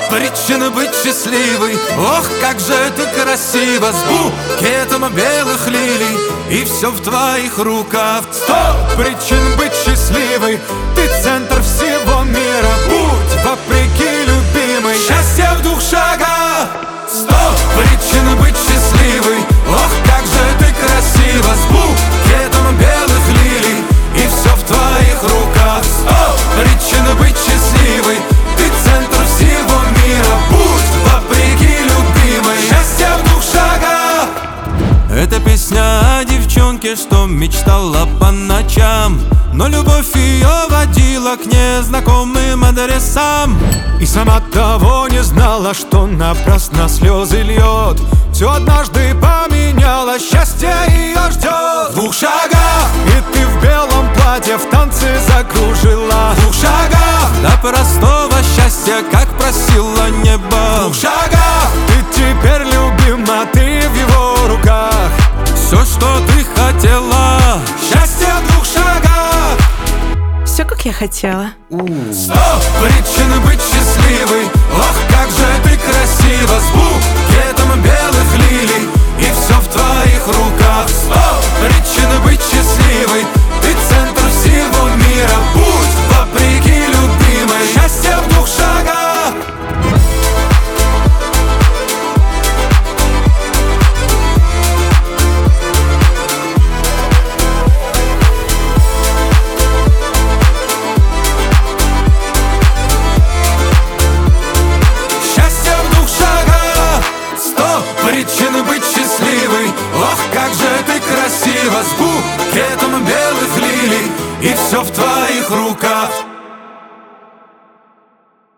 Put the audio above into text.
причин быть счастливой. Ох, как же это красиво, с букетом белых лилий, и все в твоих руках. 100 причин быть счастливой, ты центр всего мира. Будь вопреки любимой, счастье в 2 шагах. 100 причин быть счастливой. Ох, как же ты красиво, с букетом белых лилий, и все в твоих руках. 100 причин быть счастливой, ты центр всего мира. Будь вопреки любимой, счастье в 2 шагах. Это песня о девчонке, что мечтала по ночам, но любовь ее водила к незнакомым адресам. И сама того не знала, что напрасно слезы льет. Все однажды поменяла, счастье ее ждет. В 2 шагах, и ты в белом платье в танце закружила. в 2 шагах, До простого счастья, как просило небо. в 2 шагах, Ты теперь любима, ты в его руках. все, что ты хотела. Счастье в 2 шагах. Все, как я хотела. 100 причин быть счастливой. Ох, как же ты красиво, с букетом белых лилий, и все в твоих руках. 100 причин быть счастливой, ты центр всего мира. Будь